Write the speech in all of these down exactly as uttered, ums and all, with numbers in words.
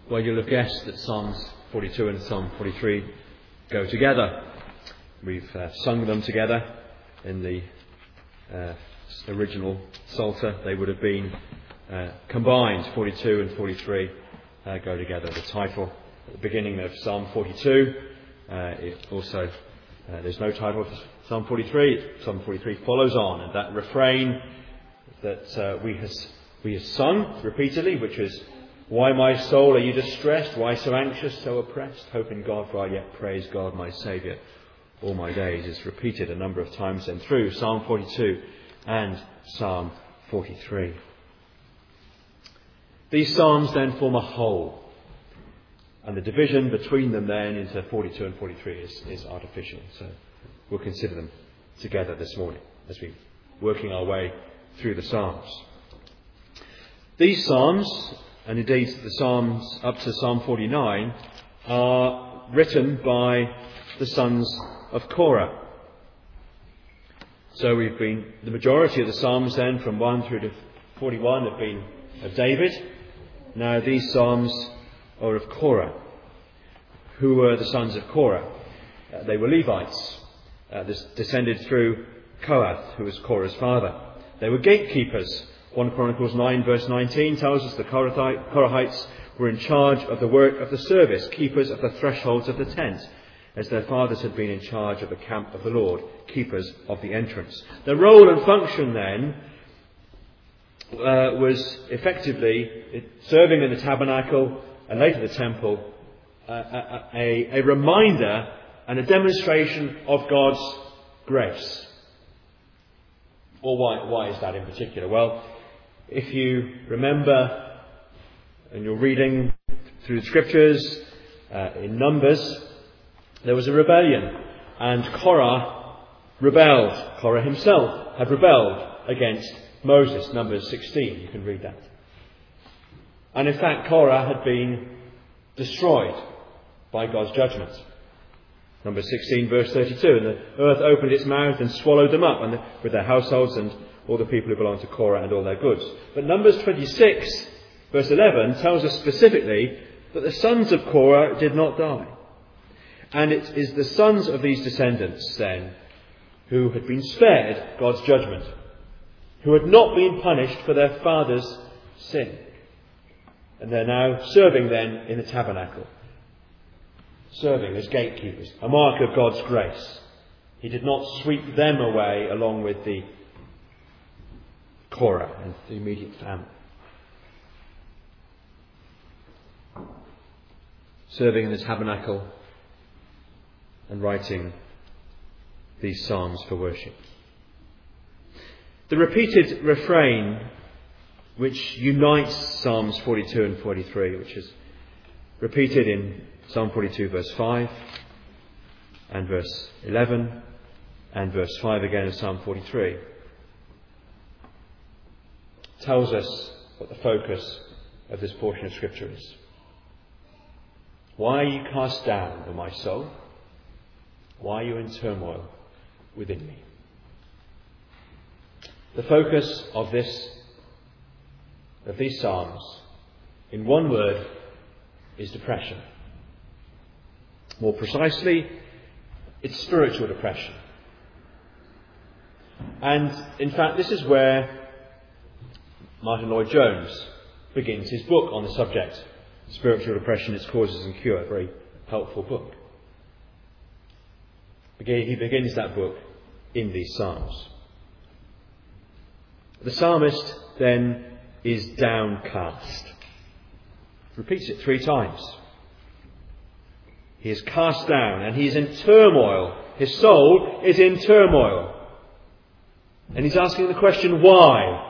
Well, you'll have guessed that Psalms forty-two and Psalm forty-three go together. We've uh, sung them together in the uh, original Psalter. They would have been uh, combined. forty-two and forty-three uh, go together. The title at the beginning of Psalm forty-two, uh, it also, uh, there's no title for Psalm forty-three. Psalm forty-three follows on, and that refrain that uh, we has we have sung repeatedly, which is, "Why, my soul, are you distressed? Why so anxious, so oppressed? Hope in God, for I yet praise God, my Saviour, all my days," is repeated a number of times then through Psalm forty-two and Psalm forty-three. These psalms then form a whole, and the division between them then into forty-two and forty-three is, is artificial. So we'll consider them together this morning as we're working our way through the Psalms. These psalms, and indeed the Psalms up to Psalm forty-nine, are written by the sons of Korah. So we've been, the majority of the Psalms then from one through to forty-one have been of David. Now these Psalms are of Korah. Who were the sons of Korah? Uh, they were Levites, uh, this descended through Kohath, who was Korah's father. They were gatekeepers. First Chronicles nine verse nineteen tells us the Korahites were in charge of the work of the service, keepers of the thresholds of the tent, as their fathers had been in charge of the camp of the Lord, keepers of the entrance. Their role and function then uh, was effectively serving in the tabernacle and later the temple, uh, a, a, a reminder and a demonstration of God's grace. Well, why, why is that in particular? Well, if you remember, and you're reading through the Scriptures, uh, in Numbers, there was a rebellion, and Korah rebelled. Korah himself had rebelled against Moses. Numbers sixteen, you can read that. And in fact, Korah had been destroyed by God's judgment. Numbers sixteen verse thirty-two, "And the earth opened its mouth and swallowed them up, and the, with their households and all the people who belonged to Korah and all their goods." But Numbers twenty-six verse eleven tells us specifically that the sons of Korah did not die. And it is the sons of these descendants then who had been spared God's judgment, who had not been punished for their father's sin. And they're now serving then in the tabernacle, serving as gatekeepers, a mark of God's grace. He did not sweep them away along with the Korah and the immediate family. Serving in the tabernacle and writing these psalms for worship. The repeated refrain which unites Psalms forty-two and forty-three, which is repeated in Psalm forty-two verse five and verse eleven and verse five again of Psalm forty-three, tells us what the focus of this portion of Scripture is. "Why are you cast down, O my soul? Why are you in turmoil within me?" The focus of this, of these psalms, in one word, is depression. More precisely, it's spiritual depression. And in fact, this is where Martin Lloyd-Jones begins his book on the subject, Spiritual Depression, Its Causes and Cure, a very helpful book. He begins that book in these psalms. The psalmist then is downcast. Repeats it three times. He is cast down and he is in turmoil. His soul is in turmoil. And he's asking the question, why?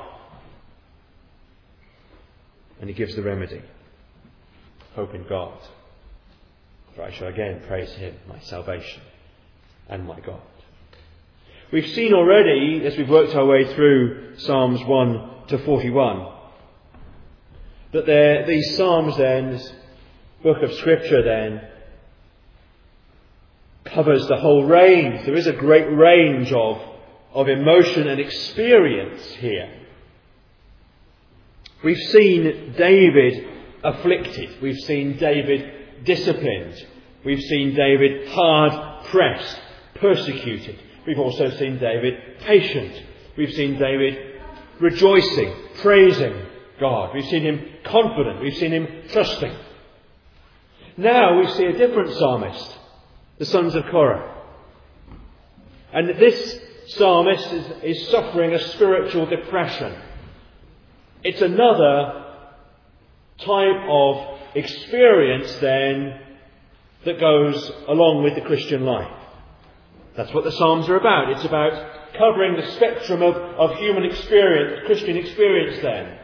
And he gives the remedy. Hope in God, for I shall again praise Him, my salvation and my God. We've seen already, as we've worked our way through Psalms one to forty-one, that there, these Psalms then, this book of Scripture then, covers the whole range. There is a great range of, of emotion and experience here. We've seen David afflicted. We've seen David disciplined. We've seen David hard pressed, persecuted. We've also seen David patient. We've seen David rejoicing, praising God. We've seen him confident. We've seen him trusting. Now we see a different psalmist, the sons of Korah. And this psalmist is, is suffering a spiritual depression. It's another type of experience then that goes along with the Christian life. That's what the Psalms are about. It's about covering the spectrum of, of human experience, Christian experience then.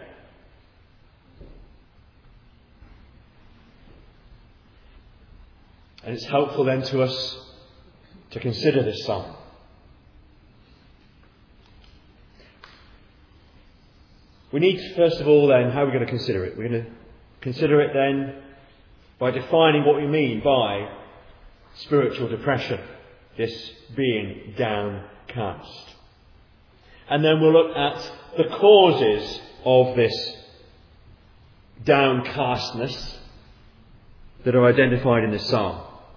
And it's helpful then to us to consider this psalm. We need, first of all, then, how are we going to consider it? We're going to consider it then by defining what we mean by spiritual depression, this being downcast. And then we'll look at the causes of this downcastness that are identified in this psalm,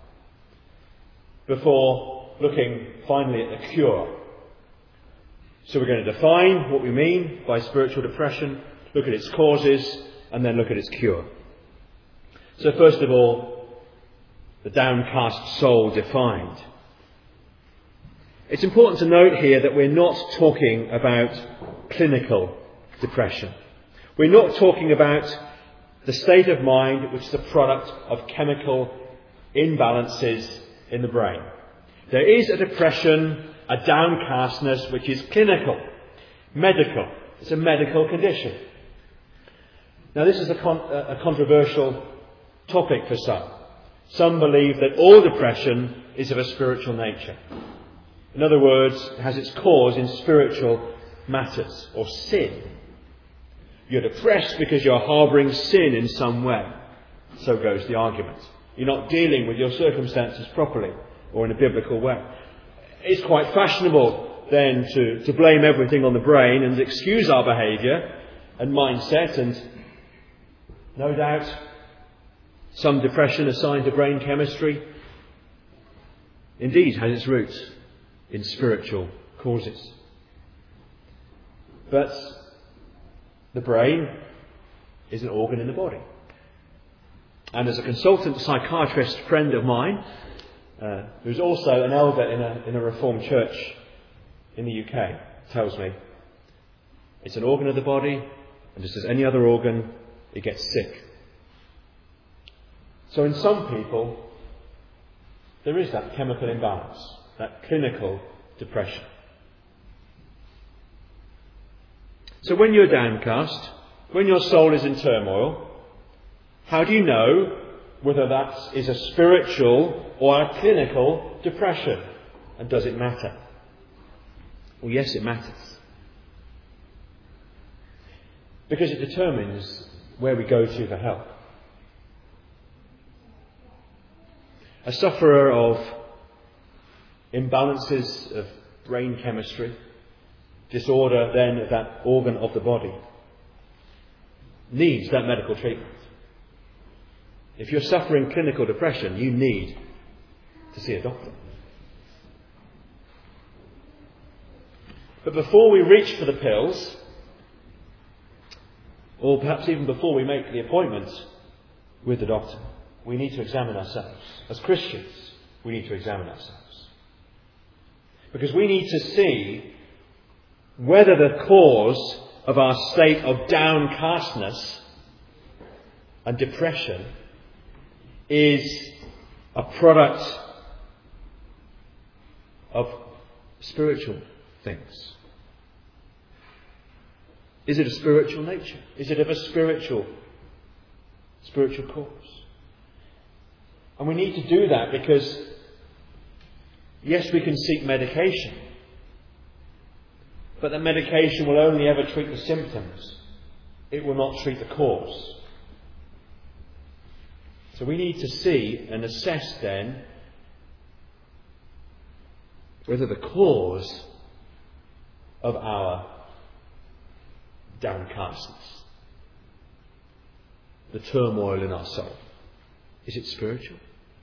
before looking finally at the cure. So we're going to define what we mean by spiritual depression, look at its causes, and then look at its cure. So first of all, the downcast soul defined. It's important to note here that we're not talking about clinical depression. We're not talking about the state of mind which is the product of chemical imbalances in the brain. There is a depression, a downcastness which is clinical, medical. It's a medical condition. Now this is a, con- a controversial topic for some. Some believe that all depression is of a spiritual nature. In other words, it has its cause in spiritual matters or sin. You're depressed because you're harbouring sin in some way. So goes the argument. You're not dealing with your circumstances properly or in a biblical way. It's quite fashionable then to, to blame everything on the brain and excuse our behaviour and mindset, and no doubt some depression assigned to brain chemistry indeed has its roots in spiritual causes. But the brain is an organ in the body. And as a consultant psychiatrist friend of mine, uh, who's also an elder in a, in a Reformed church in the U K, tells me it's an organ of the body, and just as any other organ, it gets sick. So in some people, there is that chemical imbalance, that clinical depression. So when you're downcast, when your soul is in turmoil, how do you know whether that is a spiritual or a clinical depression? And does it matter? Well, yes, it matters. Because it determines where we go to for help. A sufferer of imbalances of brain chemistry, disorder then of that organ of the body, needs that medical treatment. If you're suffering clinical depression, you need to see a doctor. But before we reach for the pills, or perhaps even before we make the appointment with the doctor, we need to examine ourselves. As Christians, we need to examine ourselves. Because we need to see whether the cause of our state of downcastness and depression is a product of spiritual things. Is it a spiritual nature? Is it of a spiritual, spiritual cause? And we need to do that because, yes, we can seek medication, but the medication will only ever treat the symptoms. It will not treat the cause. So we need to see and assess then whether the cause of our downcastness, the turmoil in our soul? Is it spiritual?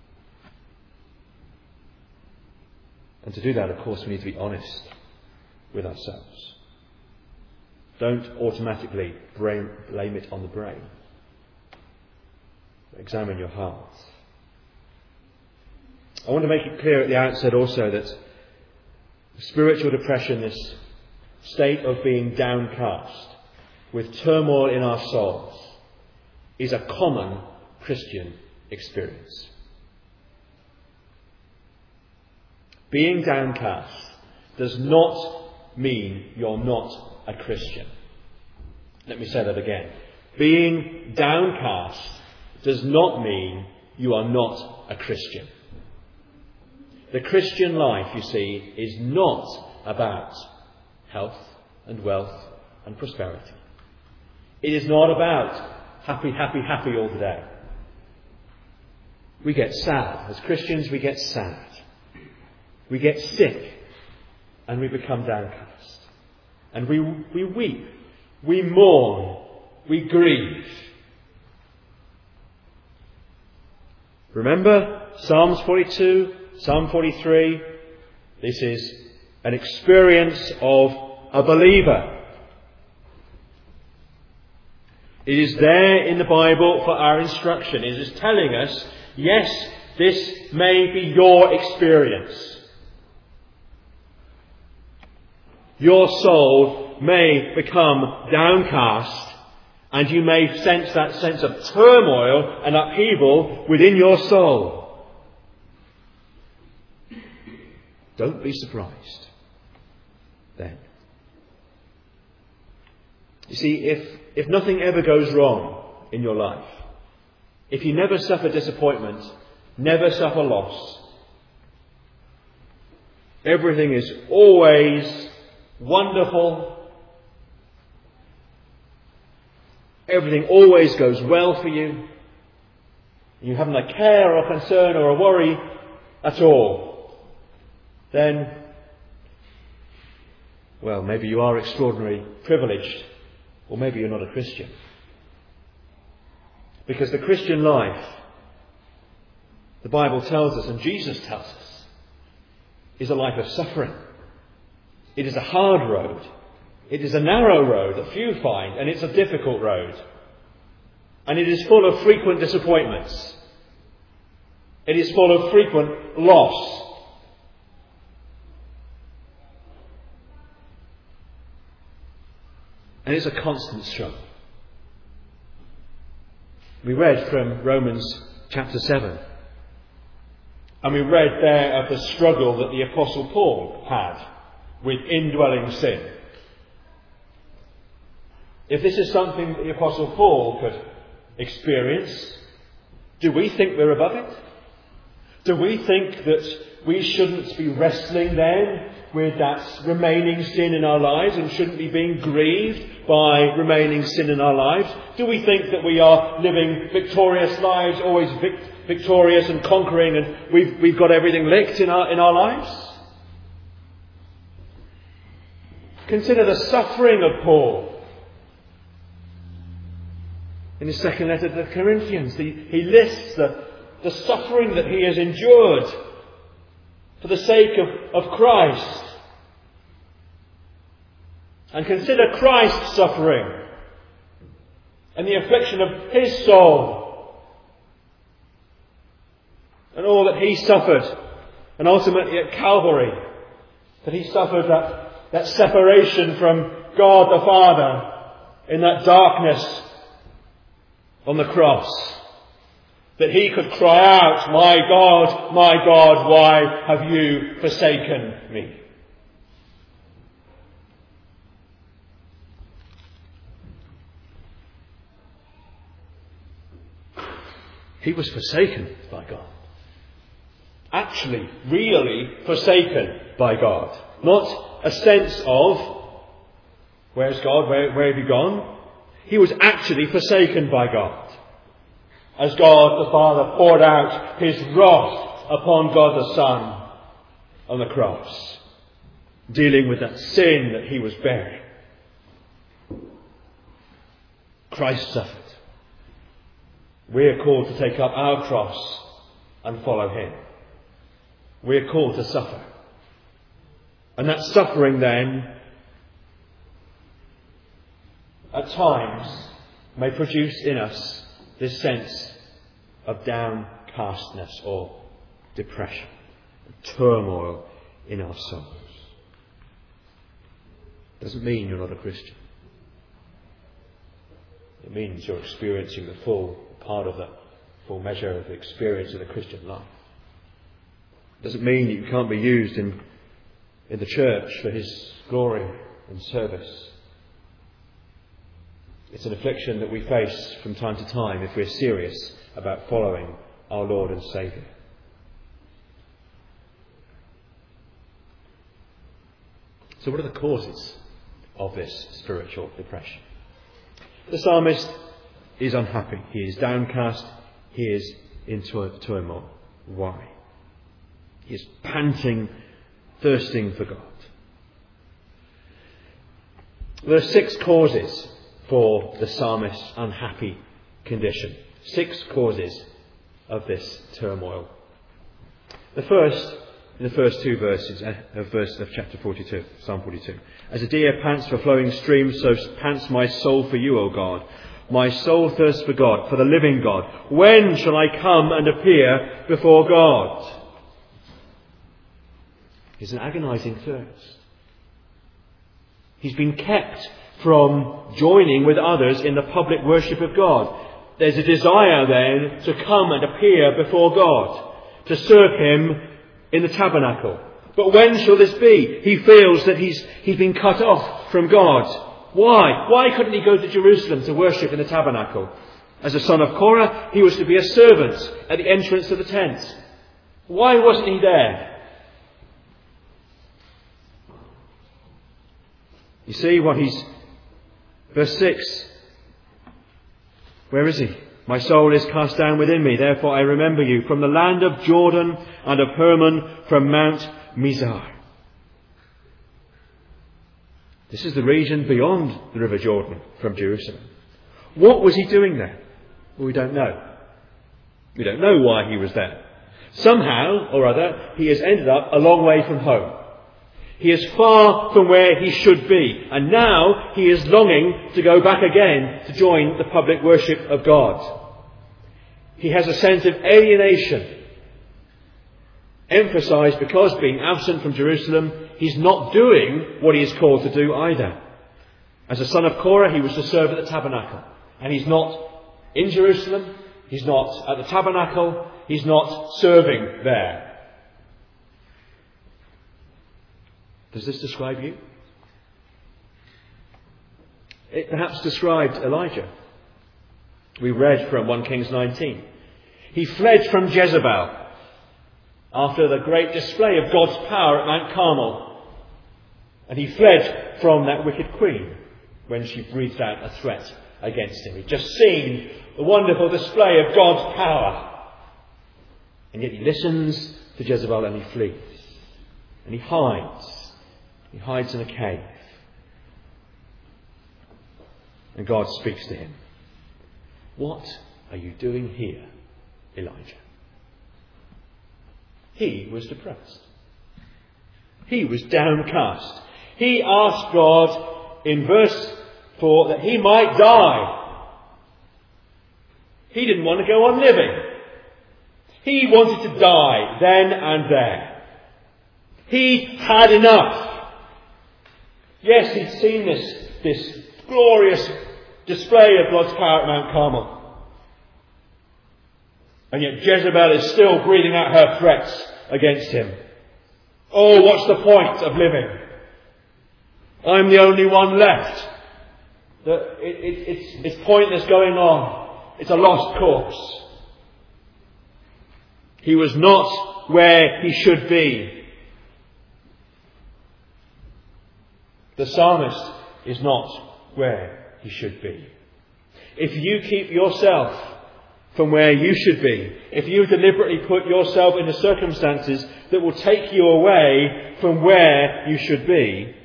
And to do that, of course, we need to be honest with ourselves. Don't automatically blame it on the brain. Examine your heart. I want to make it clear at the outset also that spiritual depression, this state of being downcast with turmoil in our souls, is a common Christian experience. Being downcast does not mean you're not a Christian. Let me say that again. Being downcast does not mean you are not a Christian. The Christian life, you see, is not about health and wealth and prosperity. It is not about happy, happy, happy all the day. We get sad. As Christians, we get sad. We get sick and we become downcast. And we, we weep. We mourn. We grieve. Remember Psalms forty-two, Psalm forty-three. This is an experience of a believer. It is there in the Bible for our instruction. It is telling us, yes, this may be your experience. Your soul may become downcast, and you may sense that sense of turmoil and upheaval within your soul. Don't be surprised then. You see, if, if nothing ever goes wrong in your life, if you never suffer disappointment, never suffer loss, everything is always wonderful, everything always goes well for you, you haven't a care or concern or a worry at all, then, well, maybe you are extraordinarily privileged, or maybe you're not a Christian. Because the Christian life, the Bible tells us, and Jesus tells us, is a life of suffering. It is a hard road. It is a narrow road that few find, and it's a difficult road. And it is full of frequent disappointments. It is full of frequent loss. And it's a constant struggle. We read from Romans chapter seven. And we read there of the struggle that the Apostle Paul had with indwelling sin. If this is something that the Apostle Paul could experience, do we think we're above it? Do we think that we shouldn't be wrestling then with that remaining sin in our lives and shouldn't be being grieved by remaining sin in our lives? Do we think that we are living victorious lives, always vic- victorious and conquering, and we've, we've got everything licked in our, in our lives? Consider the suffering of Paul. In his second letter to the Corinthians, the, he lists the, the suffering that he has endured for the sake of, of Christ. And consider Christ's suffering and the affliction of his soul and all that he suffered, and ultimately at Calvary, that he suffered that, that separation from God the Father in that darkness on the cross, that he could cry out, "My God, my God, why have you forsaken me?" He was forsaken by God. Actually, really forsaken by God. Not a sense of, where's God, where, where have you gone? He was actually forsaken by God. As God the Father poured out his wrath upon God the Son on the cross, dealing with that sin that he was bearing. Christ suffered. We are called to take up our cross and follow him. We are called to suffer. And that suffering then, at times, may produce in us this sense of downcastness or depression, turmoil in our souls. Doesn't mean you're not a Christian. It means you're experiencing the full part of the full measure of the experience of the Christian life. It doesn't mean that you can't be used in, in the church for his glory and service. It's an affliction that we face from time to time if we're serious about following our Lord and Saviour. So what are the causes of this spiritual depression? The psalmist is unhappy. He is downcast. He is in turmoil. Why? He is panting, thirsting for God. There are six causes for the psalmist's unhappy condition. Six causes of this turmoil. The first, in the first two verses of verse of chapter forty-two, Psalm forty-two. As a deer pants for flowing streams, so pants my soul for you, O God. My soul thirsts for God, for the living God. When shall I come and appear before God? It's an agonizing thirst. He's been kept from joining with others in the public worship of God. There's a desire then to come and appear before God, to serve him in the tabernacle. But when shall this be? He feels that he's, he's been cut off from God. Why? Why couldn't he go to Jerusalem to worship in the tabernacle? As a son of Korah, he was to be a servant at the entrance to the tent. Why wasn't he there? You see what he's... Verse six. Where is he? My soul is cast down within me, therefore I remember you. From the land of Jordan and of Hermon, from Mount Mizar. This is the region beyond the River Jordan from Jerusalem. What was he doing there? Well, we don't know. We don't know why he was there. Somehow or other, he has ended up a long way from home. He is far from where he should be. And now he is longing to go back again to join the public worship of God. He has a sense of alienation, emphasized because being absent from Jerusalem, he's not doing what he is called to do either. As a son of Korah, he was to serve at the tabernacle. And he's not in Jerusalem. He's not at the tabernacle. He's not serving there. Does this describe you? It perhaps described Elijah. We read from First Kings nineteen. He fled from Jezebel after the great display of God's power at Mount Carmel. And he fled from that wicked queen when she breathed out a threat against him. He'd just seen the wonderful display of God's power. And yet he listens to Jezebel and he flees. And he hides. He hides in a cave. And God speaks to him. What are you doing here, Elijah? He was depressed. He was downcast. He asked God in verse four that he might die. He didn't want to go on living. He wanted to die then and there. He had enough. Yes, he'd seen this, this glorious display of God's power at Mount Carmel. And yet Jezebel is still breathing out her threats against him. Oh, what's the point of living? I'm the only one left. The, it, it, it's, it's pointless going on. It's a lost cause. He was not where he should be. The psalmist is not where he should be. If you keep yourself from where you should be, if you deliberately put yourself into circumstances that will take you away from where you should be,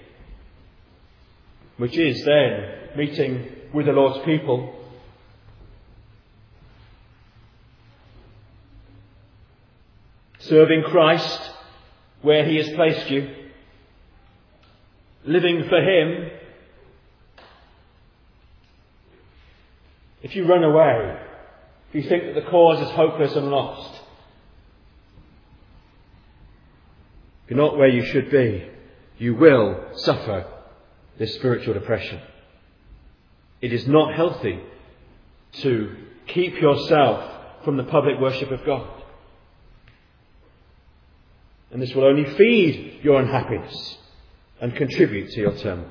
which is then meeting with the Lord's people, serving Christ where he has placed you, living for him, if you run away, if you think that the cause is hopeless and lost, if you're not where you should be, you will suffer this spiritual depression. It is not healthy to keep yourself from the public worship of God. And this will only feed your unhappiness and contribute to your turmoil.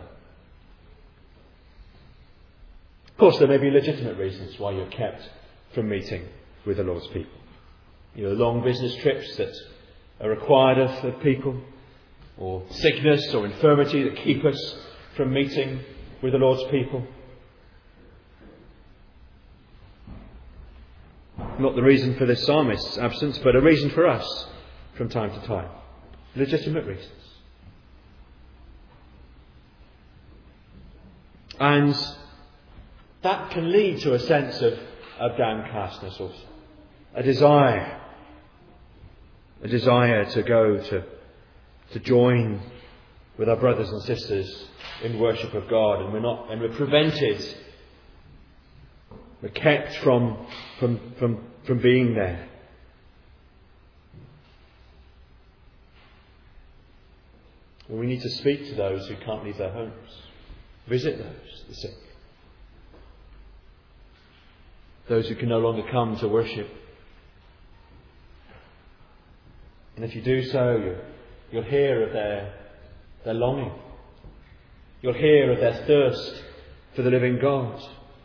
Of course, there may be legitimate reasons why you're kept from meeting with the Lord's people. You know, long business trips that are required of, of people, or sickness or infirmity that keep us from meeting with the Lord's people. Not the reason for this psalmist's absence, but a reason for us from time to time. Legitimate reasons. And that can lead to a sense of, of downcastness also. A desire. A desire to go to, to join with our brothers and sisters in worship of God, and we're not, and we're prevented. We're kept from, from, from, from being there. Well, we need to speak to those who can't leave their homes. Visit those, the sick. Those who can no longer come to worship. And if you do so, you, you'll hear of their, their longing. You'll hear of their thirst for the living God.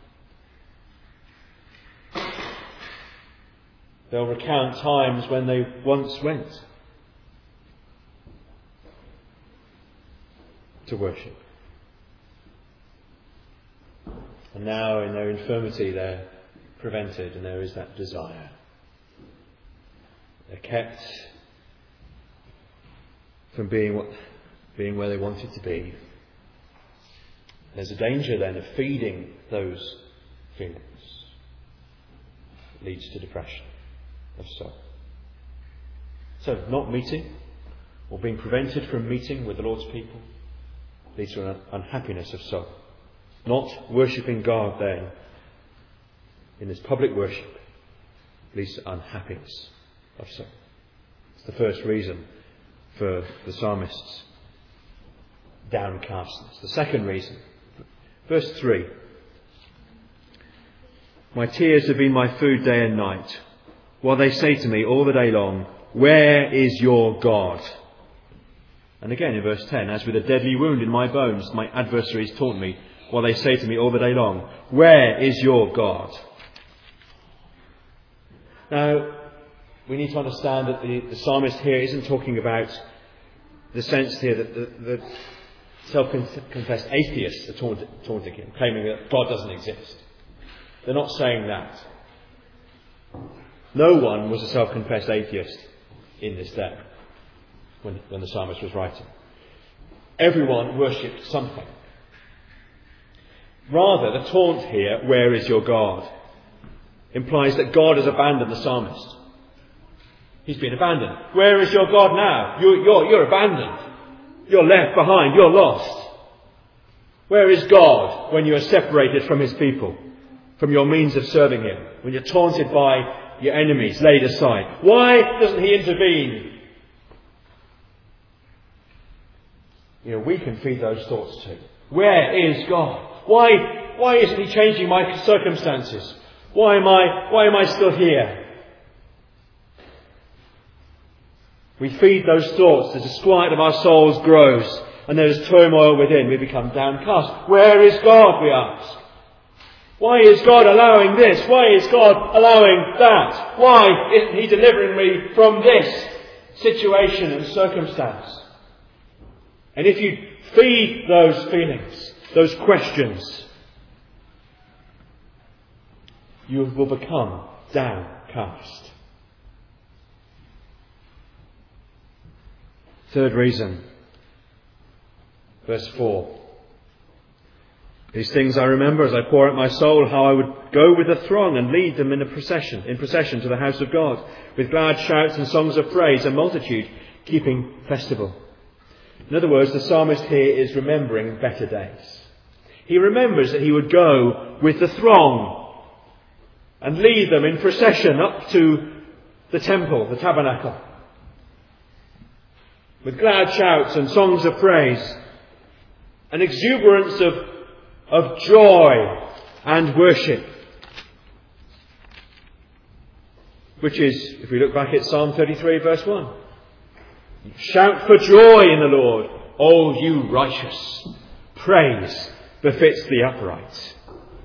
They'll recount times when they once went to worship. And now in their infirmity they're prevented, and there is that desire. They're kept from being what, being where they wanted to be. There's a danger then of feeding those feelings. It leads to depression of soul. So, not meeting, or being prevented from meeting with the Lord's people, leads to an unhappiness of soul. Not worshipping God then, in this public worship, leads to unhappiness of soul. It's the first reason for the psalmist's downcastness. The second reason, verse three. My tears have been my food day and night, while they say to me all the day long, where is your God? And again in verse ten, as with a deadly wound in my bones, my adversaries taunt me, while they say to me all the day long, where is your God? Now, we need to understand that the, the psalmist here isn't talking about the sense here that the, the self-confessed atheists are taunting, taunting him, claiming that God doesn't exist. They're not saying that. No one was a self-confessed atheist in this day when, when the psalmist was writing. Everyone worshipped something. Rather, the taunt here, where is your God, implies that God has abandoned the psalmist. He's been abandoned. Where is your God now? You're, you're, you're abandoned. You're left behind. You're lost. Where is God when you are separated from his people, from your means of serving him, when you're taunted by your enemies, laid aside? Why doesn't he intervene? You know, we can feed those thoughts too. Where is God? Why, why isn't he changing my circumstances? Why am I, why am I still here? We feed those thoughts. The disquiet of our souls grows, and there is turmoil within. We become downcast. Where is God, we ask? Why is God allowing this? Why is God allowing that? Why isn't he delivering me from this situation and circumstance? And if you feed those feelings, those questions, you will become downcast. Third reason, verse four. These things I remember as I pour out my soul, how I would go with the throng and lead them in a procession, in procession to the house of God, with glad shouts and songs of praise, a multitude keeping festival. In other words, the psalmist here is remembering better days. He remembers that he would go with the throng and lead them in procession up to the temple, the tabernacle, with glad shouts and songs of praise, an exuberance of, of joy and worship. Which is, if we look back at Psalm thirty-three verse one, shout for joy in the Lord, all you righteous. Praise befits the upright.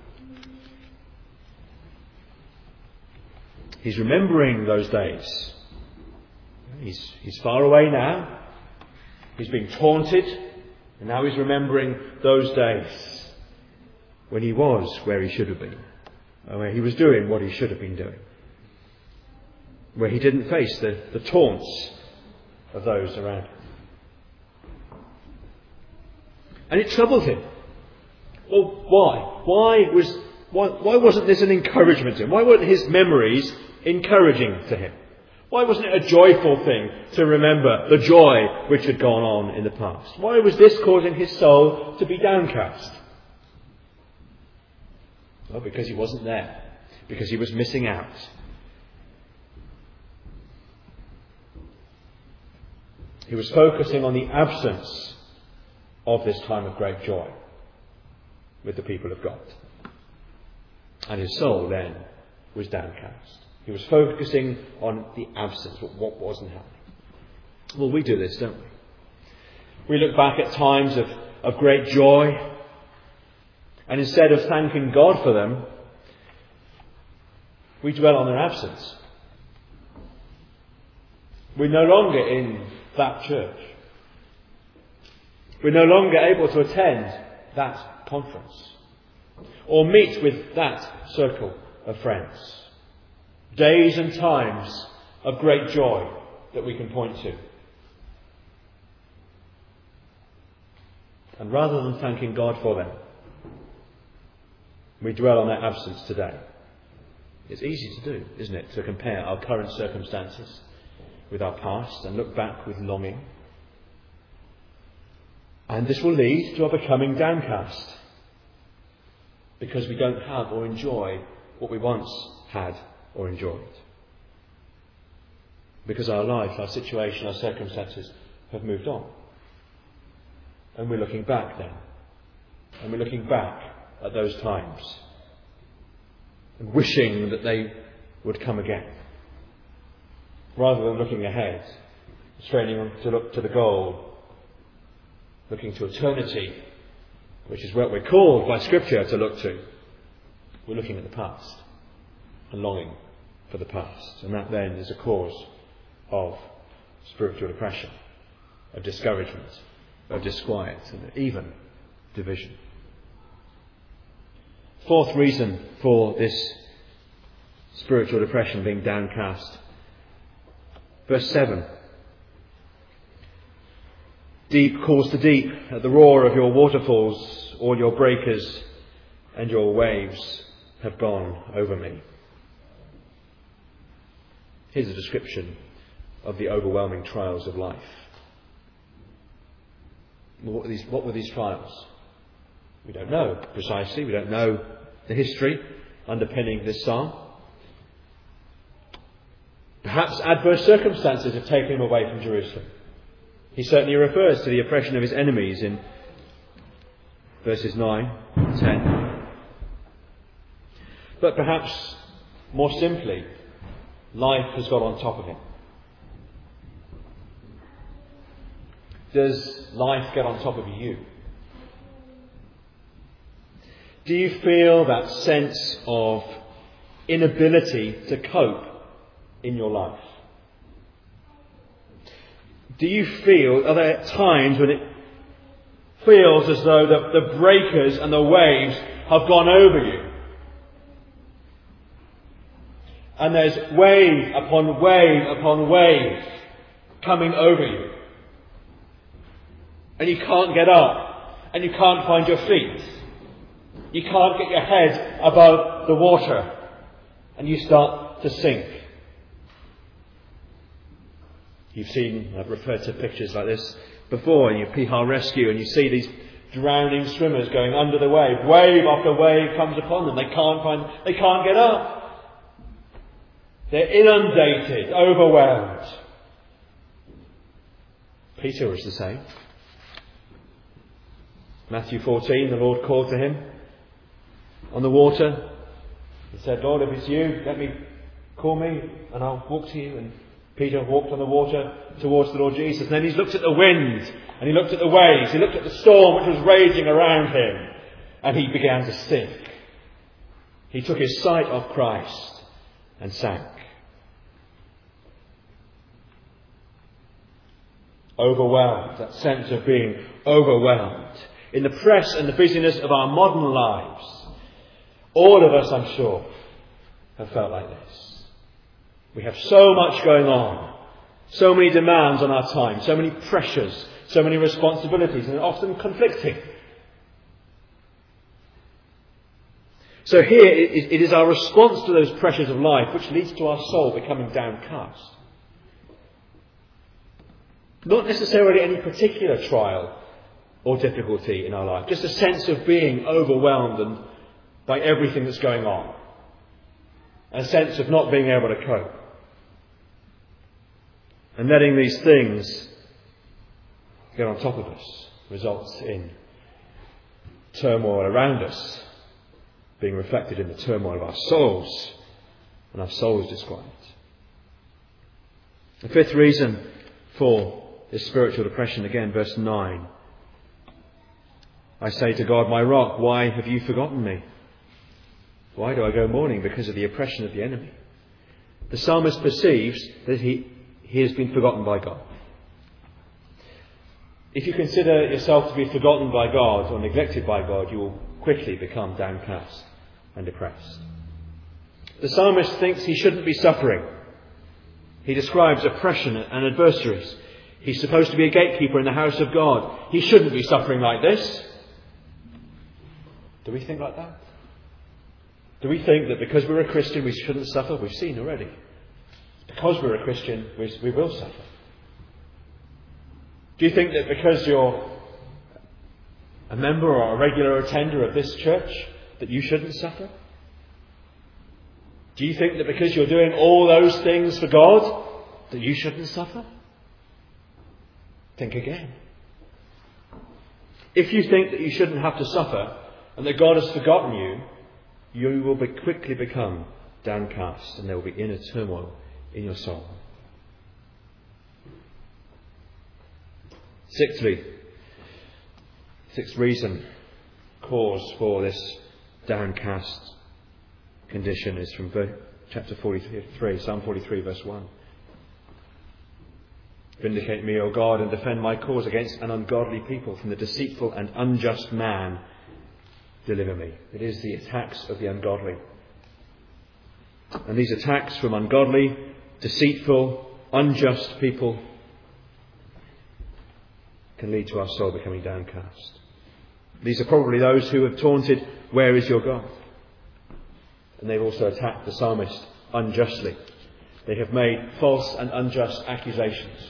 He's remembering those days. He's, he's far away now. He's being taunted. And now he's remembering those days when he was where he should have been. Where he was doing what he should have been doing. Where he didn't face the, the taunts of those around him. And it troubled him. Well, why? Why was why, why wasn't this an encouragement to him? Why weren't his memories encouraging to him? Why wasn't it a joyful thing to remember the joy which had gone on in the past? Why was this causing his soul to be downcast? Well, because he wasn't there. Because he was missing out. He was focusing on the absence of this time of great joy with the people of God. And his soul then was downcast. He was focusing on the absence, what wasn't happening. Well, we do this, don't we? We look back at times of, of great joy, and instead of thanking God for them, we dwell on their absence. We're no longer in that church. We're no longer able to attend that conference or meet with that circle of friends. Days and times of great joy that we can point to. And rather than thanking God for them, we dwell on their absence today. It's easy to do, isn't it? To compare our current circumstances with our past and look back with longing. And this will lead to our becoming downcast because we don't have or enjoy what we once had or enjoyed. Because our life, our situation, our circumstances have moved on. And we're looking back then. And we're looking back at those times and wishing that they would come again. Rather than looking ahead, straining to look to the goal, looking to eternity, which is what we're called by Scripture to look to. We're looking at the past and longing for the past. And that then is a cause of spiritual depression, of discouragement, of disquiet, and even division. Fourth reason for this spiritual depression, being downcast. Verse seven. Deep calls to deep at the roar of your waterfalls, all your breakers and your waves have gone over me. Here's a description of the overwhelming trials of life. What were these, what were these trials? We don't know precisely. We don't know the history underpinning this psalm. Perhaps adverse circumstances have taken him away from Jerusalem. He certainly refers to the oppression of his enemies in verses nine and ten. But perhaps more simply, life has got on top of him. Does life get on top of you? Do you feel that sense of inability to cope in your life? Do you feel, are there times when it feels as though the, the breakers and the waves have gone over you? And there's wave upon wave upon wave coming over you. And you can't get up. And you can't find your feet. You can't get your head above the water and you start to sink. You've seen, I've referred to pictures like this before in your Pihar rescue, and you see these drowning swimmers going under the wave. Wave after wave comes upon them. They can't find, they can't get up. They're inundated, overwhelmed. Peter was the same. Matthew fourteen, the Lord called to him on the water. He said, Lord, if it's you, let me, call me and I'll walk to you. And Peter walked on the water towards the Lord Jesus. And then he looked at the wind and he looked at the waves. He looked at the storm which was raging around him. And he began to sink. He took his sight off Christ and sank. Overwhelmed, that sense of being overwhelmed. In the press and the busyness of our modern lives, all of us, I'm sure, have felt like this. We have so much going on, so many demands on our time, so many pressures, so many responsibilities, and often conflicting. So here it is our response to those pressures of life which leads to our soul becoming downcast. Not necessarily any particular trial or difficulty in our life, just a sense of being overwhelmed and by everything that's going on. A sense of not being able to cope. And letting these things get on top of us results in turmoil around us being reflected in the turmoil of our souls, and our souls described. The fifth reason for this spiritual depression, again, verse nine. I say to God, my rock, why have you forgotten me? Why do I go mourning? Because of the oppression of the enemy. The psalmist perceives that he, he has been forgotten by God. If you consider yourself to be forgotten by God or neglected by God, you will quickly become downcast and depressed. The psalmist thinks he shouldn't be suffering. He describes oppression and adversaries. He's supposed to be a gatekeeper in the house of God. He shouldn't be suffering like this. Do we think like that? Do we think that because we're a Christian we shouldn't suffer? We've seen already. Because we're a Christian we, we will suffer. Do you think that because you're a member or a regular attender of this church that you shouldn't suffer? Do you think that because you're doing all those things for God that you shouldn't suffer? Think again. If you think that you shouldn't have to suffer and that God has forgotten you, you will be quickly become downcast and there will be inner turmoil in your soul. Sixthly, sixth reason, cause for this downcast condition is from chapter forty-three, Psalm forty-three, verse one. Vindicate me, O God, and defend my cause against an ungodly people. From the deceitful and unjust man, deliver me. It is the attacks of the ungodly. And these attacks from ungodly, deceitful, unjust people can lead to our soul becoming downcast. These are probably those who have taunted, where is your God? And they've also attacked the psalmist unjustly. They have made false and unjust accusations.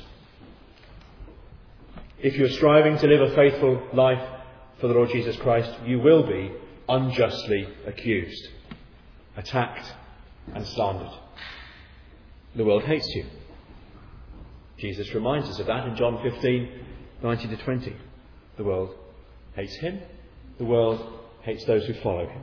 If you're striving to live a faithful life for the Lord Jesus Christ, you will be unjustly accused, attacked and slandered. The world hates you. Jesus reminds us of that in John fifteen, nineteen to twenty. The world hates him. The world hates those who follow him.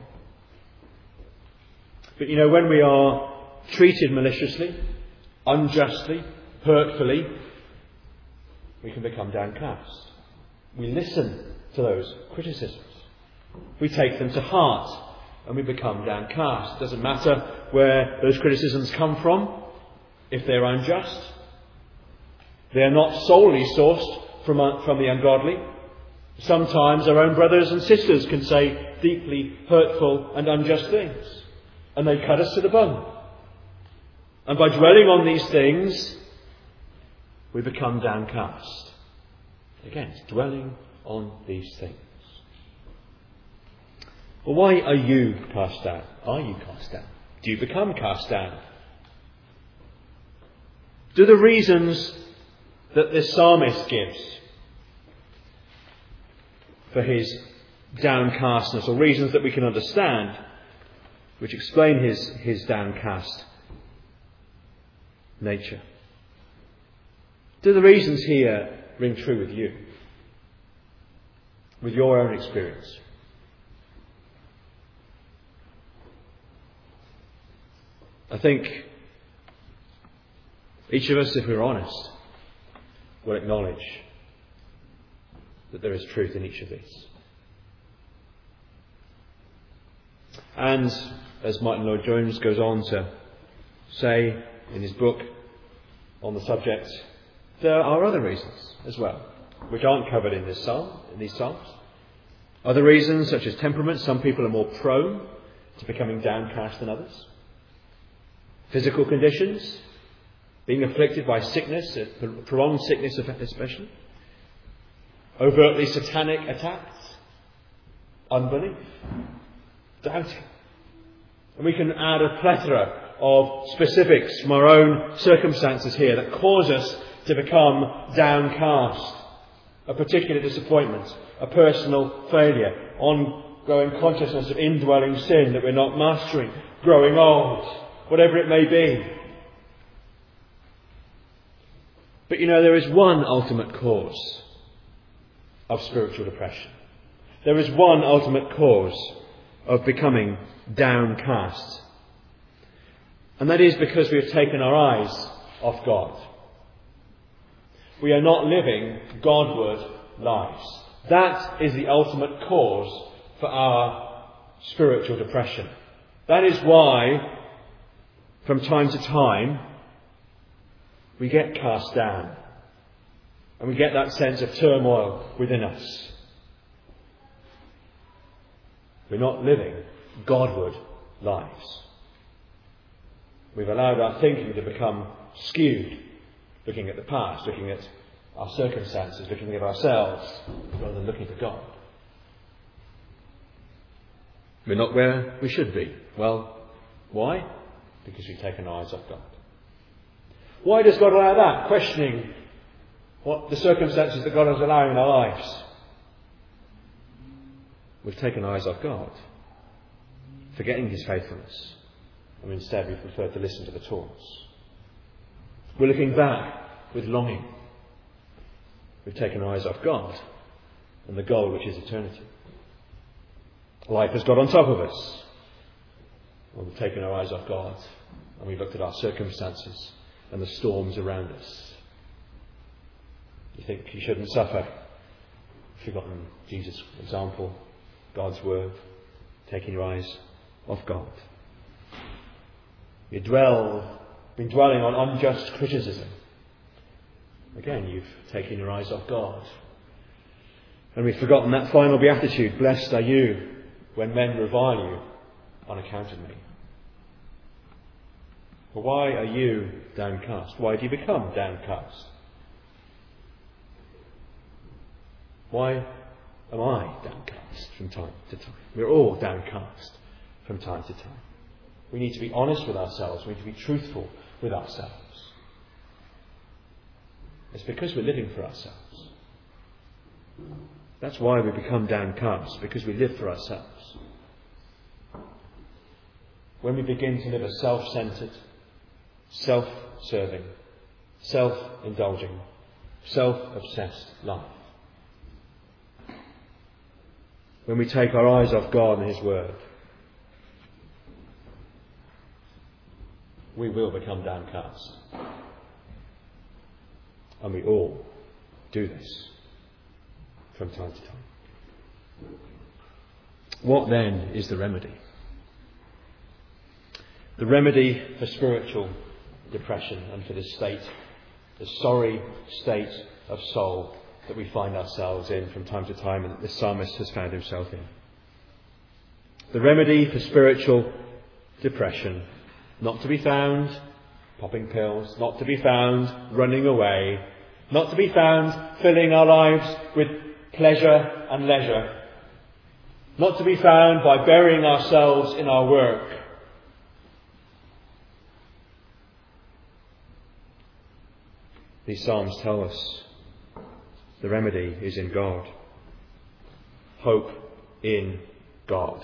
But you know, when we are treated maliciously, unjustly, hurtfully, we can become downcast. We listen to those criticisms. We take them to heart and we become downcast. It doesn't matter where those criticisms come from, if they're unjust. They are not solely sourced from, from the ungodly. Sometimes our own brothers and sisters can say deeply hurtful and unjust things, and they cut us to the bone. And by dwelling on these things, we become downcast. Again, it's dwelling on these things. Well, why are you cast down? Are you cast down? Do you become cast down? Do the reasons that this psalmist gives for his downcastness, or reasons that we can understand, which explain his, his downcast nature, do the reasons here ring true with you, with your own experience? I think each of us, if we're honest, will acknowledge that there is truth in each of these. And as Martin Lloyd-Jones goes on to say in his book on the subject, there are other reasons as well, which aren't covered in this psalm, in these psalms. Other reasons, such as temperament. Some people are more prone to becoming downcast than others. Physical conditions, being afflicted by sickness, prolonged sickness especially. Overtly satanic attacks. Unbelief. Doubting. And we can add a plethora of specifics from our own circumstances here that cause us to become downcast. A particular disappointment, a personal failure, ongoing consciousness of indwelling sin that we're not mastering, growing old, whatever it may be. But you know, there is one ultimate cause of spiritual depression. There is one ultimate cause of becoming downcast. And that is because we have taken our eyes off God. We are not living Godward lives. That is the ultimate cause for our spiritual depression. That is why, from time to time, we get cast down. And we get that sense of turmoil within us. We're not living Godward lives. We've allowed our thinking to become skewed, looking at the past, looking at our circumstances, looking at ourselves, rather than looking to God. We're not where we should be. Well, why? Because we've taken our eyes off God. Why does God allow that? Questioning what the circumstances that God is allowing in our lives. We've taken our eyes off God, forgetting His faithfulness, and instead we prefer to listen to the taunts. We're looking back with longing. We've taken our eyes off God and the goal, which is eternity. Life has got on top of us. Well, we've taken our eyes off God and we've looked at our circumstances and the storms around us. You think you shouldn't suffer. Forgotten Jesus' example, God's word, taking your eyes off God. You dwell, been dwelling on unjust criticism. Again, you've taken your eyes off God. And we've forgotten that final beatitude, blessed are you when men revile you on account of me. Well, why are you downcast? Why do you become downcast? Why am I downcast from time to time? We're all downcast from time to time. We need to be honest with ourselves. We need to be truthful with ourselves. It's because we're living for ourselves. That's why we become downcast, because we live for ourselves. When we begin to live a self-centred, self-serving, self-indulging, self-obsessed life. When we take our eyes off God and His Word, we will become downcast. And we all do this from time to time. What then is the remedy? The remedy for spiritual depression and for this state, the sorry state of soul that we find ourselves in from time to time and that the psalmist has found himself in. The remedy for spiritual depression, not to be found popping pills, not to be found running away, not to be found filling our lives with pleasure and leisure. not to be found by burying ourselves in our work. These Psalms tell us the remedy is in God. Hope in God.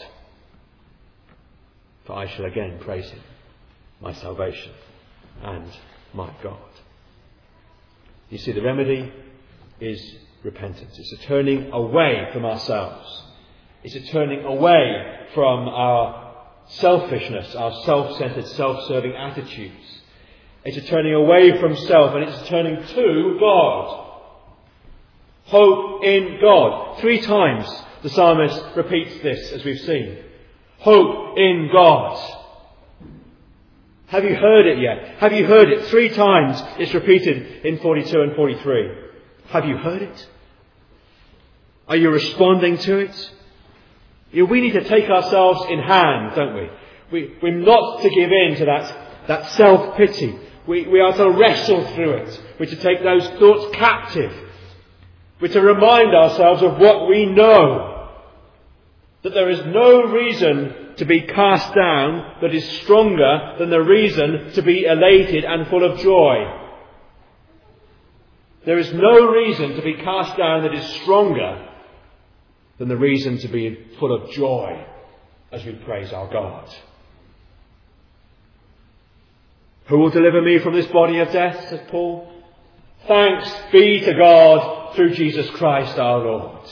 For I shall again praise him, my salvation and my God. You see, the remedy is repentance. It's a turning away from ourselves. It's a turning away from our selfishness, our self-centered, self-serving attitudes. It's a turning away from self, and it's a turning to God. Hope in God. Three times the psalmist repeats this, as we've seen. Hope in God. Have you heard it yet? Have you heard it? Three times it's repeated in forty-two and forty-three. Have you heard it? Are you responding to it? You know, we need to take ourselves in hand, don't we? we we're not to give in to that, that self-pity. We, we are to wrestle through it. We're to take those thoughts captive. We're to remind ourselves of what we know. That there is no reason to be cast down that is stronger than the reason to be elated and full of joy. There is no reason to be cast down that is stronger than the reason to be full of joy as we praise our God. Who will deliver me from this body of death, says Paul? Thanks be to God through Jesus Christ our Lord.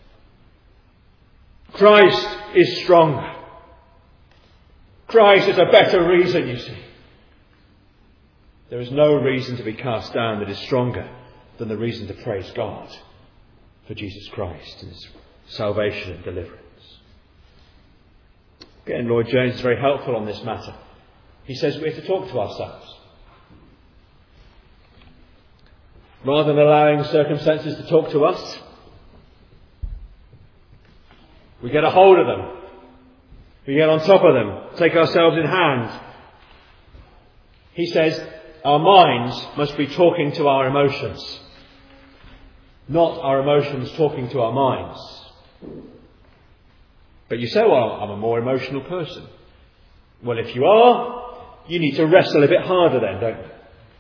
Christ is stronger. Christ is a better reason, you see. There is no reason to be cast down that is stronger than the reason to praise God for Jesus Christ and his salvation and deliverance. Again, Lloyd Jones is very helpful on this matter. He says we have to talk to ourselves. Rather than allowing circumstances to talk to us, we get a hold of them. We get on top of them. Take ourselves in hand. He says our minds must be talking to our emotions, not our emotions talking to our minds. But you say, well, I'm a more emotional person. Well, if you are, you need to wrestle a bit harder then, don't you?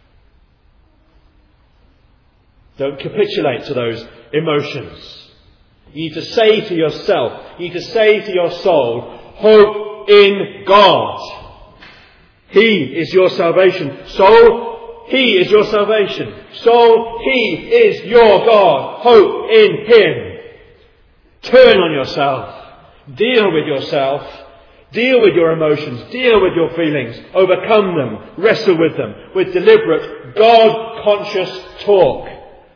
Don't capitulate to those emotions. You need to say to yourself, you need to say to your soul, hope in God. He is your salvation. Soul, He is your salvation. Soul, He is your God. Hope in Him. Turn on yourself. Deal with yourself. Deal with your emotions. Deal with your feelings. Overcome them. Wrestle with them. With deliberate, God-conscious talk.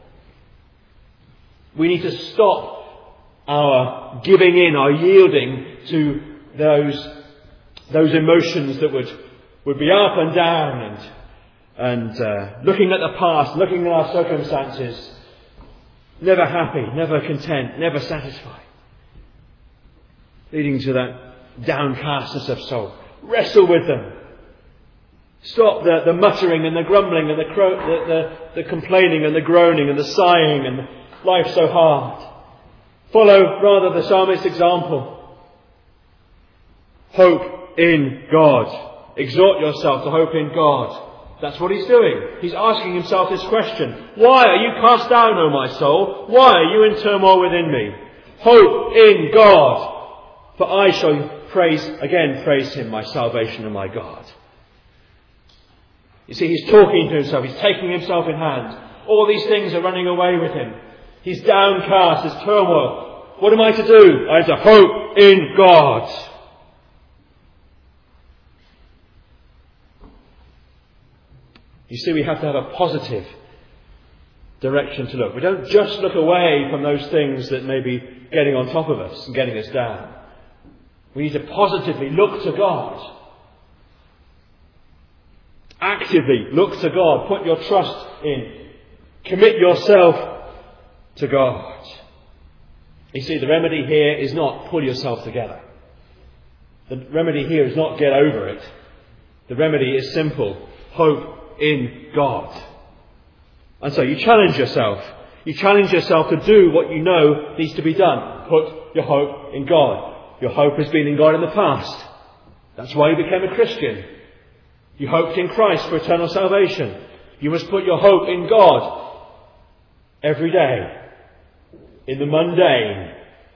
We need to stop our giving in, our yielding to those, those emotions that would, would be up and down and, and uh, looking at the past, looking at our circumstances, never happy, never content, never satisfied. Leading to that downcastness of soul. Wrestle with them. Stop the, the muttering and the grumbling and the, cro- the, the, the complaining and the groaning and the sighing and life so hard. Follow rather the psalmist's example. Hope in God. Exhort yourself to hope in God. That's what he's doing. He's asking himself this question. Why are you cast down, O my soul? Why are you in turmoil within me? Hope in God. For I shall praise, again praise him, my salvation and my God. You see, he's talking to himself. He's taking himself in hand. All these things are running away with him. He's downcast, there's turmoil. What am I to do? I have to hope in God. You see, we have to have a positive direction to look. We don't just look away from those things that may be getting on top of us and getting us down. We need to positively look to God. Actively look to God. Put your trust in. Commit yourself to God. You see, the remedy here is not pull yourself together. The remedy here is not get over it. The remedy is simple. Hope in God. And so you challenge yourself. You challenge yourself to do what you know needs to be done. Put your hope in God. Your hope has been in God in the past. That's why you became a Christian. You hoped in Christ for eternal salvation. You must put your hope in God every day. In the mundane.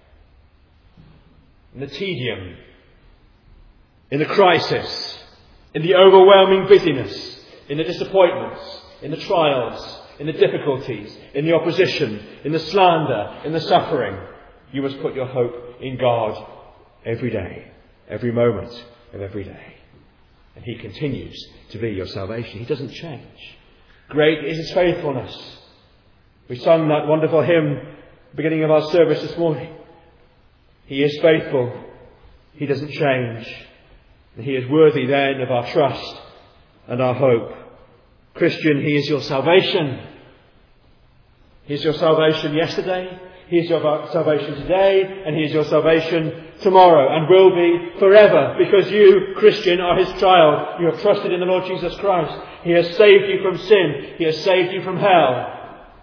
In the tedium. In the crisis. In the overwhelming busyness. In the disappointments. In the trials. In the difficulties. In the opposition. In the slander. In the suffering. You must put your hope in God every day. Every moment of every day. And He continues to be your salvation. He doesn't change. Great is His faithfulness. We sung that wonderful hymn at the beginning of our service this morning. He is faithful. He doesn't change. And He is worthy then of our trust and our hope. Christian, He is your salvation. He is your salvation yesterday. He is your salvation today. And He is your salvation tomorrow and will be forever, because you, Christian, are His child. You have trusted in the Lord Jesus Christ. He has saved you from sin. He has saved you from hell.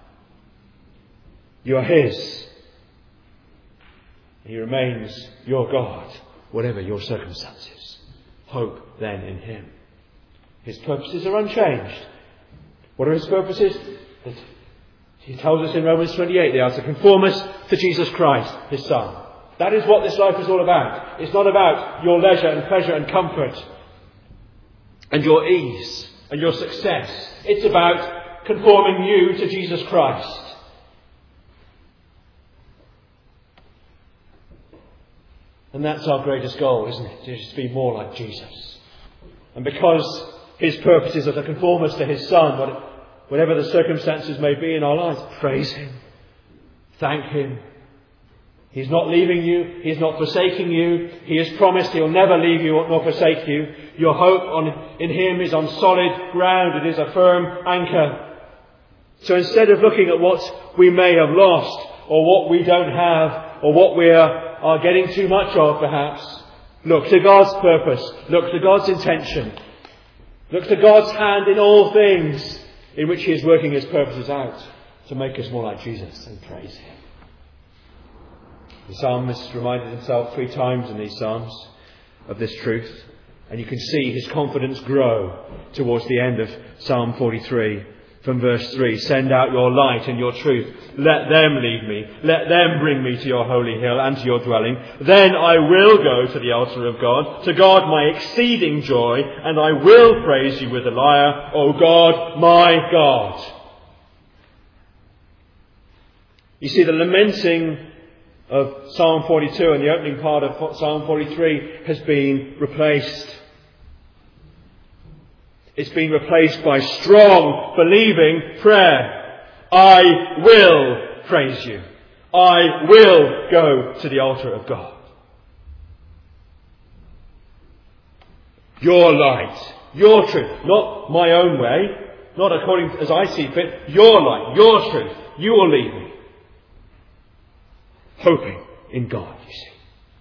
You are His. He remains your God, whatever your circumstances. Hope then in Him. His purposes are unchanged. What are His purposes? He tells us in Romans twenty-eight they are to conform us to Jesus Christ, His Son. That is what this life is all about. It's not about your leisure and pleasure and comfort and your ease and your success. It's about conforming you to Jesus Christ. And that's our greatest goal, isn't it? To just be more like Jesus. And because His purposes are to conform us to His Son, whatever the circumstances may be in our lives, praise Him. Thank Him. He's not leaving you. He's not forsaking you. He has promised He'll never leave you nor forsake you. Your hope on, in Him is on solid ground. It is a firm anchor. So instead of looking at what we may have lost, or what we don't have, or what we are, are getting too much of perhaps, look to God's purpose. Look to God's intention. Look to God's hand in all things in which He is working His purposes out to make us more like Jesus, and praise Him. The psalmist reminded himself three times in these psalms of this truth, and you can see his confidence grow towards the end of Psalm forty-three. From verse three, send out your light and your truth. Let them lead me. Let them bring me to your holy hill and to your dwelling. Then I will go to the altar of God, to God my exceeding joy, and I will praise you with the lyre, O God, my God. You see, the lamenting of Psalm forty-two and the opening part of Psalm forty-three has been replaced. It's been replaced by strong, believing prayer. I will praise you. I will go to the altar of God. Your light, your truth, not my own way, not according to, as I see fit, your light, your truth, you will lead me. Hoping in God, you see.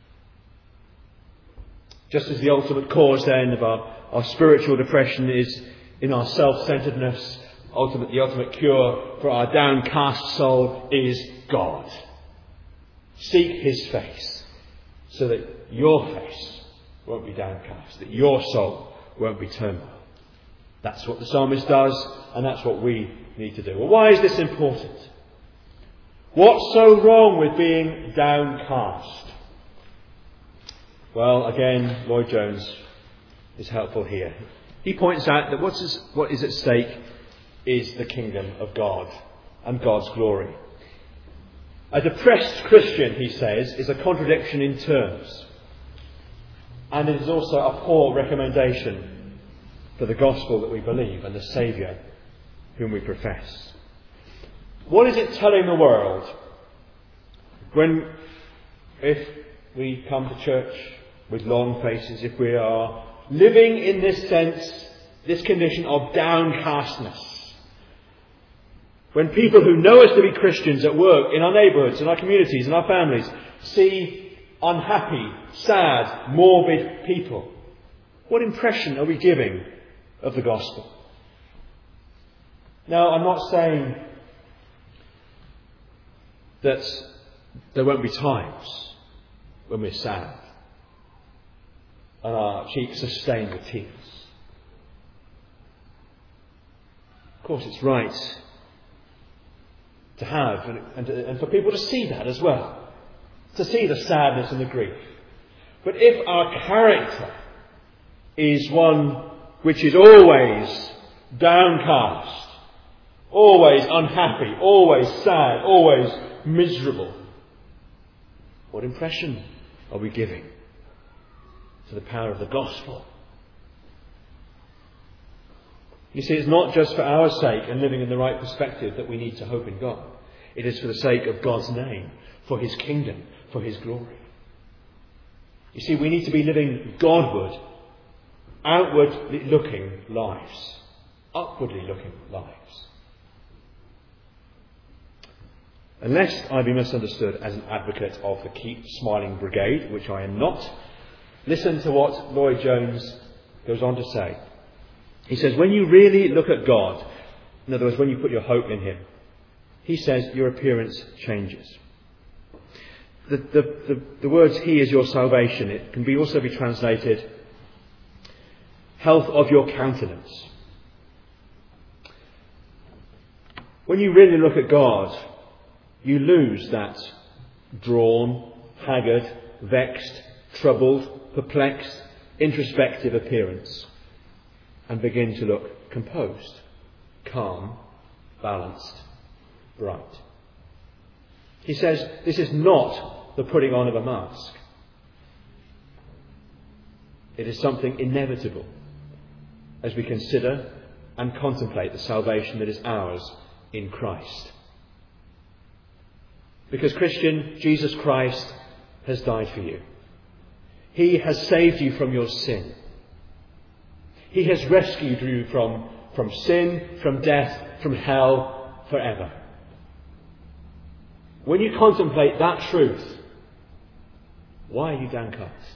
Just as the ultimate cause then of our, our spiritual depression is in our self-centeredness, ultimate, the ultimate cure for our downcast soul is God. Seek His face so that your face won't be downcast, that your soul won't be turmoil. That's what the psalmist does, and that's what we need to do. Well, why is this important? What's so wrong with being downcast? Well, again, Lloyd Jones is helpful here. He points out that what's, what is at stake is the kingdom of God and God's glory. A depressed Christian, he says, is a contradiction in terms. And it is also a poor recommendation for the gospel that we believe and the Saviour whom we profess. What is it telling the world when, if we come to church with long faces, if we are living in this sense, this condition of downcastness? When people who know us to be Christians at work, in our neighbourhoods, in our communities, in our families, see unhappy, sad, morbid people, what impression are we giving of the gospel? Now, I'm not saying that there won't be times when we're sad and our cheeks are stained with tears. Of course, it's right to have, and, and, to, and for people to see that as well, to see the sadness and the grief. But if our character is one which is always downcast, always unhappy, always sad, always miserable, what impression are we giving to the power of the gospel? You see, it's not just for our sake and living in the right perspective that we need to hope in God. It is for the sake of God's name, for His kingdom, for His glory. You see, we need to be living Godward, outwardly looking lives, upwardly looking lives. Unless I be misunderstood as an advocate of the Keep Smiling Brigade, which I am not, listen to what Lloyd Jones goes on to say. He says, when you really look at God, in other words, when you put your hope in Him, he says your appearance changes. The, the, the, the words, He is your salvation, it can be also be translated, health of your countenance. When you really look at God, you lose that drawn, haggard, vexed, troubled, perplexed, introspective appearance and begin to look composed, calm, balanced, bright. He says this is not the putting on of a mask. It is something inevitable as we consider and contemplate the salvation that is ours in Christ. Because, Christian, Jesus Christ has died for you. He has saved you from your sin. He has rescued you from, from sin, from death, from hell forever. When you contemplate that truth, why are you downcast?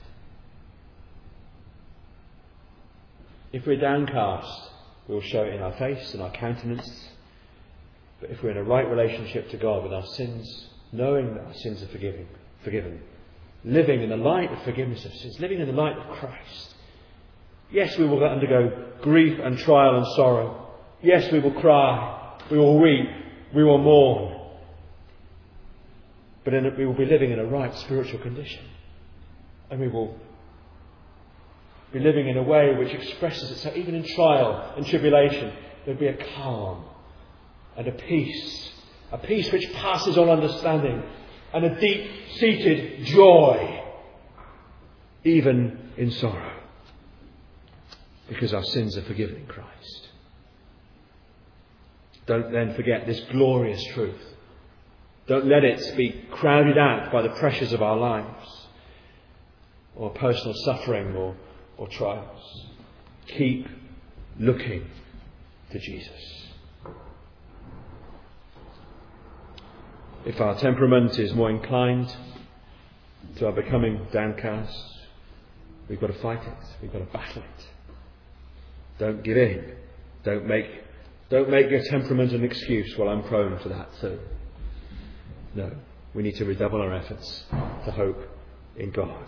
If we're downcast, we'll show it in our face and our countenance. But if we're in a right relationship to God with our sins, knowing that our sins are forgiven, forgiven, living in the light of forgiveness of sins, living in the light of Christ. Yes, we will undergo grief and trial and sorrow. Yes, we will cry, we will weep, we will mourn. But in a, we will be living in a right spiritual condition. And we will be living in a way which expresses itself, even in trial and tribulation, there will be a calm and a peace. A peace which passes all understanding, and a deep-seated joy, even in sorrow, because our sins are forgiven in Christ. Don't then forget this glorious truth. Don't let it be crowded out by the pressures of our lives, or personal suffering, or, or trials. Keep looking to Jesus. If our temperament is more inclined to our becoming downcast, we've got to fight it. We've got to battle it. Don't give in. Don't make, don't make your temperament an excuse. Well, I'm prone to that too. No, we need to redouble our efforts to hope in God.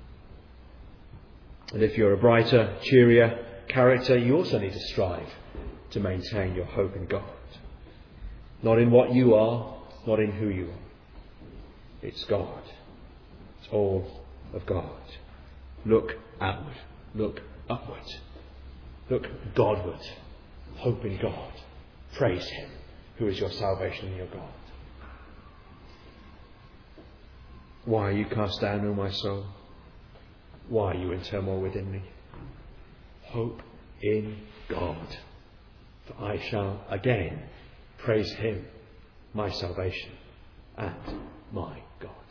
And if you're a brighter, cheerier character, you also need to strive to maintain your hope in God. Not in what you are, not in who you are. It's God. It's all of God. Look outward. Look upward. Look Godward. Hope in God. Praise Him, who is your salvation and your God. Why are you cast down, O my soul? Why are you in turmoil within me? Hope in God. For I shall again praise Him, my salvation and my God.